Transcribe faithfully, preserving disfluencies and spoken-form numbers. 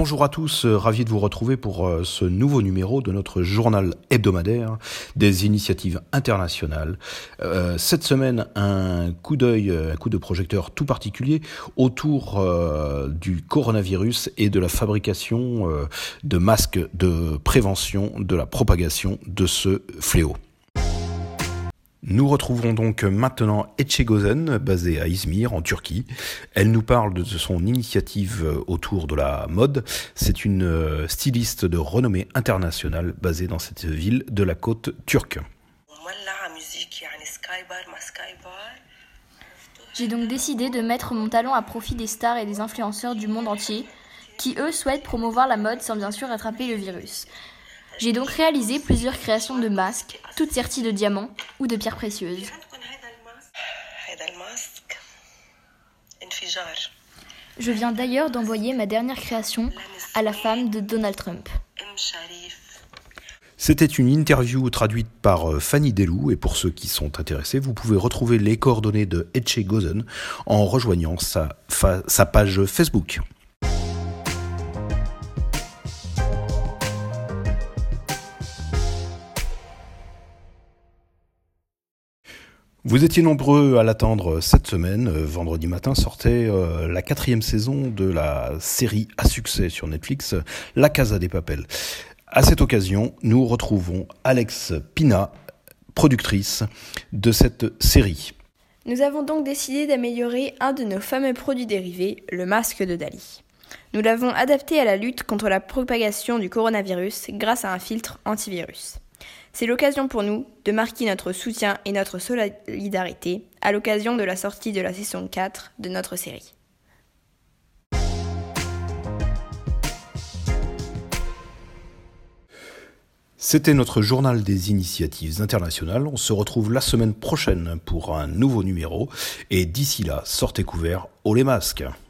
Bonjour à tous, euh, ravi de vous retrouver pour euh, ce nouveau numéro de notre journal hebdomadaire des initiatives internationales. Euh, cette semaine, un coup d'œil, un coup de projecteur tout particulier autour euh, du coronavirus et de la fabrication euh, de masques de prévention de la propagation de ce fléau. Nous retrouvons donc maintenant Ece Gozen, basée à İzmir, en Turquie. Elle nous parle de son initiative autour de la mode. C'est une styliste de renommée internationale basée dans cette ville de la côte turque. J'ai donc décidé de mettre mon talent à profit des stars et des influenceurs du monde entier, qui eux souhaitent promouvoir la mode sans bien sûr attraper le virus. J'ai donc réalisé plusieurs créations de masques, toutes serties de diamants ou de pierres précieuses. Je viens d'ailleurs d'envoyer ma dernière création à la femme de Donald Trump. C'était une interview traduite par Fanny Delou et pour ceux qui sont intéressés, vous pouvez retrouver les coordonnées de Ece Gozen en rejoignant sa, fa- sa page Facebook. Vous étiez nombreux à l'attendre cette semaine. Vendredi matin sortait euh, la quatrième saison de la série à succès sur Netflix, La Casa de Papel. À cette occasion, nous retrouvons Alex Pina, productrice de cette série. Nous avons donc décidé d'améliorer un de nos fameux produits dérivés, le masque de Dali. Nous l'avons adapté à la lutte contre la propagation du coronavirus grâce à un filtre antivirus. C'est l'occasion pour nous de marquer notre soutien et notre solidarité à l'occasion de la sortie de la saison quatre de notre série. C'était notre journal des initiatives internationales. On se retrouve la semaine prochaine pour un nouveau numéro. Et d'ici là, sortez couverts, haut les masques.